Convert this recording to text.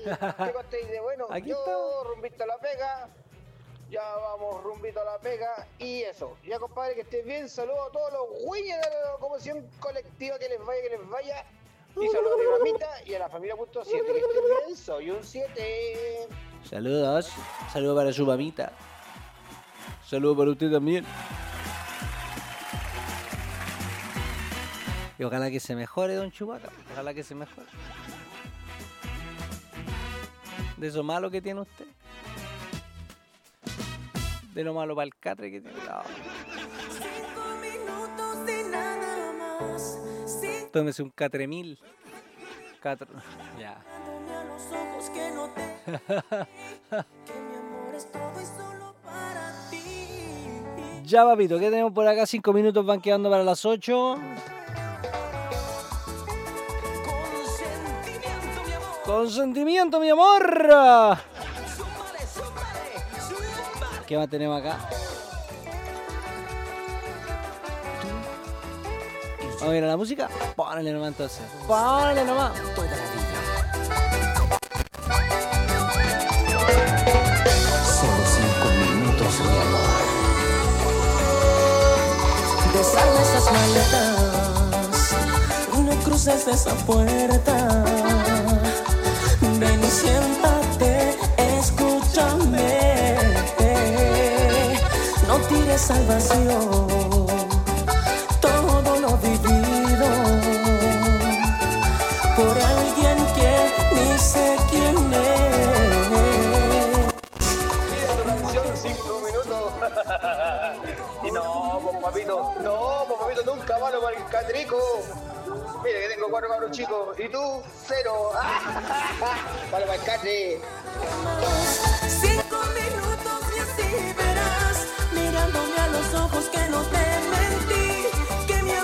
¿Qué contéis de bueno? Aquí Yo estamos. rumbito a la pega. Ya vamos rumbito a la pega. Y eso. Ya, compadre, que estés bien. Saludos a todos los güeyes de la locomoción colectiva. Que les vaya. Y saludos a mi mamita y a la familia .7. Que estén bien. Soy un 7. Saludos. Saludos para su mamita. Saludos para usted también. Y ojalá que se mejore, don Chubaca. Ojalá que se mejore. De eso malo que tiene usted. De lo malo para el catre que tiene. No. 5 minutos de nada más. Tómese un catre 1000. Ya. Mirándome a los ojos que no te que mi amor es todo y solo para ti. Ya, papito, ¿qué tenemos por acá? 5 minutos van quedando para las 8. Consentimiento, mi amor. ¿Qué más tenemos acá? Vamos a ir a la música. Pónele nomás entonces. Pónele nomás. Solo 5 minutos, mi amor. Desarma esas maletas y no cruces esa puerta. Ven y siéntate, escúchame. No tires al vacío todo lo vivido por alguien que ni sé quién es. Una canción 5 minutos. Y no, pues papito, nunca malo para el catrico. Mira que tengo 4 cabros chicos y tú 0. Malo para el catre.